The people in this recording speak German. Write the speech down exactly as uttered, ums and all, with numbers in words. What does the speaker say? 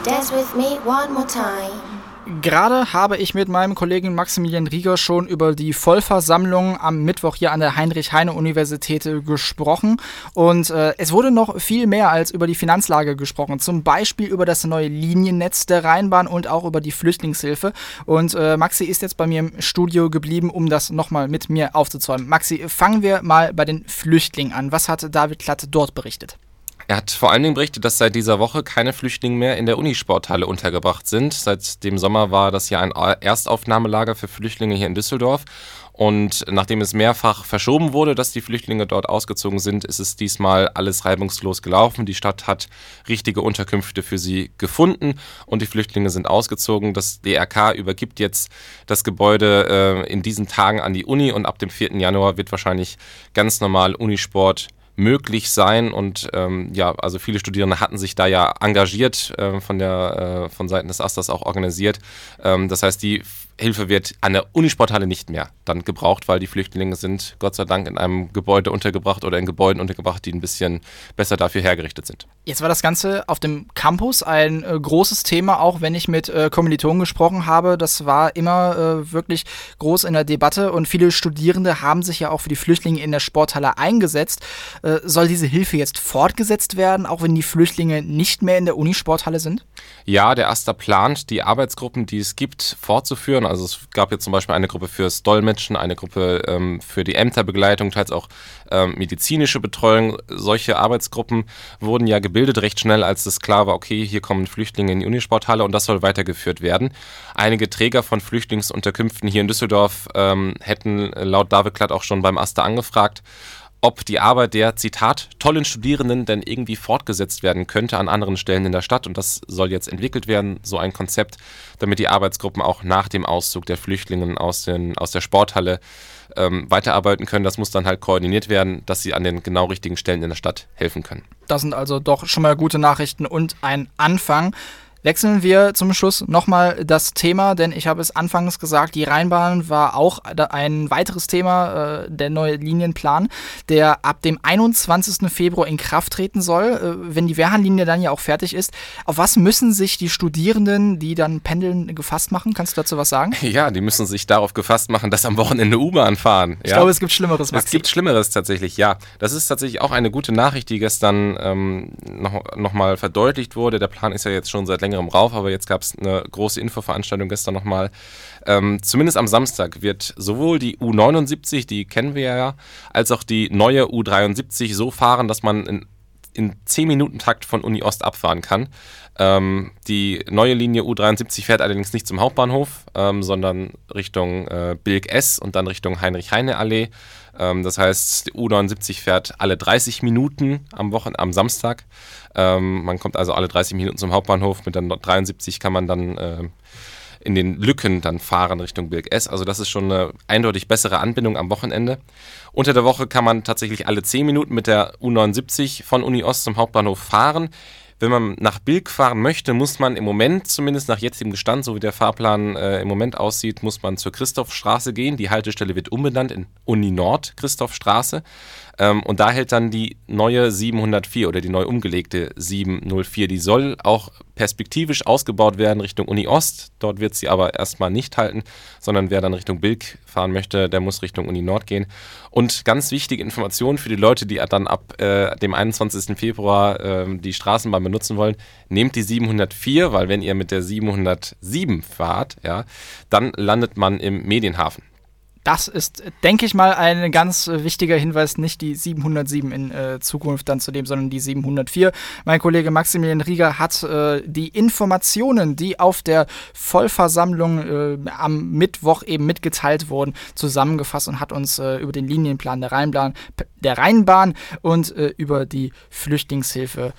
Dance with me one more time. Gerade habe ich mit meinem Kollegen Maximilian Rieger schon über die Vollversammlung am Mittwoch hier an der Heinrich-Heine-Universität gesprochen. Und äh, es wurde noch viel mehr als über die Finanzlage gesprochen. Zum Beispiel über das neue Liniennetz der Rheinbahn und auch über die Flüchtlingshilfe. Und äh, Maxi ist jetzt bei mir im Studio geblieben, um das nochmal mit mir aufzuzäumen. Maxi, fangen wir mal bei den Flüchtlingen an. Was hat David Klatt dort berichtet? Er hat vor allen Dingen berichtet, dass seit dieser Woche keine Flüchtlinge mehr in der Unisporthalle untergebracht sind. Seit dem Sommer war das ja ein Erstaufnahmelager für Flüchtlinge hier in Düsseldorf. Und nachdem es mehrfach verschoben wurde, dass die Flüchtlinge dort ausgezogen sind, ist es diesmal alles reibungslos gelaufen. Die Stadt hat richtige Unterkünfte für sie gefunden und die Flüchtlinge sind ausgezogen. Das D R K übergibt jetzt das Gebäude äh, in diesen Tagen an die Uni und ab dem vierten Januar wird wahrscheinlich ganz normal Unisport möglich sein und ähm, ja, also viele Studierende hatten sich da ja engagiert, äh, von der äh, von Seiten des Asters auch organisiert. Ähm, das heißt, die Hilfe wird an der Unisporthalle nicht mehr dann gebraucht, weil die Flüchtlinge sind Gott sei Dank in einem Gebäude untergebracht oder in Gebäuden untergebracht, die ein bisschen besser dafür hergerichtet sind. Jetzt war das Ganze auf dem Campus ein äh, großes Thema, auch wenn ich mit äh, Kommilitonen gesprochen habe. Das war immer äh, wirklich groß in der Debatte und viele Studierende haben sich ja auch für die Flüchtlinge in der Sporthalle eingesetzt. Äh, soll diese Hilfe jetzt fortgesetzt werden, auch wenn die Flüchtlinge nicht mehr in der Unisporthalle sind? Ja, der Aster plant, die Arbeitsgruppen, die es gibt, fortzuführen. Also es gab jetzt zum Beispiel eine Gruppe fürs Dolmetschen, eine Gruppe ähm, für die Ämterbegleitung, teils auch ähm, medizinische Betreuung. Solche Arbeitsgruppen wurden ja gebildet recht schnell, als es klar war, okay, hier kommen Flüchtlinge in die Unisporthalle und das soll weitergeführt werden. Einige Träger von Flüchtlingsunterkünften hier in Düsseldorf ähm, hätten laut David Klatt auch schon beim Aster angefragt, ob die Arbeit der, Zitat, tollen Studierenden denn irgendwie fortgesetzt werden könnte an anderen Stellen in der Stadt. Und das soll jetzt entwickelt werden, so ein Konzept, damit die Arbeitsgruppen auch nach dem Auszug der Flüchtlinge aus, den, aus der Sporthalle ähm, weiterarbeiten können. Das muss dann halt koordiniert werden, dass sie an den genau richtigen Stellen in der Stadt helfen können. Das sind also doch schon mal gute Nachrichten und ein Anfang. Wechseln wir zum Schluss nochmal das Thema, denn ich habe es anfangs gesagt, die Rheinbahn war auch ein weiteres Thema, äh, der neue Linienplan, der ab dem einundzwanzigsten Februar in Kraft treten soll, äh, wenn die Wehrhahnlinie dann ja auch fertig ist. Auf was müssen sich die Studierenden, die dann pendeln, gefasst machen? Kannst du dazu was sagen? Ja, die müssen sich darauf gefasst machen, dass am Wochenende U-Bahn fahren. Ich ja? glaube, es gibt Schlimmeres, Maxi. Es gibt Schlimmeres tatsächlich, ja. Das ist tatsächlich auch eine gute Nachricht, die gestern ähm, noch, noch mal verdeutlicht wurde. Der Plan ist ja jetzt schon seit längerem rauf, aber jetzt gab es eine große Infoveranstaltung gestern nochmal. Ähm, zumindest am Samstag wird sowohl die U neunundsiebzig, die kennen wir ja, als auch die neue U dreiundsiebzig so fahren, dass man in, in zehn Minuten Takt von Uni Ost abfahren kann. Ähm, die neue Linie U dreiundsiebzig fährt allerdings nicht zum Hauptbahnhof, ähm, sondern Richtung äh, Bilk S und dann Richtung Heinrich-Heine-Allee. Ähm, das heißt, die U neunundsiebzig fährt alle dreißig Minuten am Wochen, am Samstag. Ähm, man kommt also alle dreißig Minuten zum Hauptbahnhof. Mit der dreiundsiebzig kann man dann äh, in den Lücken dann fahren Richtung Bilk S. Also das ist schon eine eindeutig bessere Anbindung am Wochenende. Unter der Woche kann man tatsächlich alle zehn Minuten mit der U neunundsiebzig von Uni Ost zum Hauptbahnhof fahren. Wenn man nach Bilk fahren möchte, muss man im Moment, zumindest nach jetzigem Gestand, so wie der Fahrplan äh, im Moment aussieht, muss man zur Christophstraße gehen. Die Haltestelle wird umbenannt in Uni Nord Christophstraße. Ähm, und da hält dann die neue siebenhundertvier oder die neu umgelegte siebenhundertvier. Die soll auch perspektivisch ausgebaut werden Richtung Uni Ost. Dort wird sie aber erstmal nicht halten, sondern wer dann Richtung Bilk fahren möchte, der muss Richtung Uni Nord gehen. Und ganz wichtige Information für die Leute, die dann ab äh, dem einundzwanzigsten Februar äh, die Straßenbahn benutzen wollen, nehmt die siebenhundertvier, weil wenn ihr mit der siebenhundertsieben fahrt, ja, dann landet man im Medienhafen. Das ist, denke ich mal, ein ganz äh, wichtiger Hinweis, nicht die siebenhundertsieben in äh, Zukunft dann zu dem, sondern die siebenhundertvier. Mein Kollege Maximilian Rieger hat äh, die Informationen, die auf der Vollversammlung äh, am Mittwoch eben mitgeteilt wurden, zusammengefasst und hat uns äh, über den Linienplan der Rheinbahn, der Rheinbahn und äh, über die Flüchtlingshilfe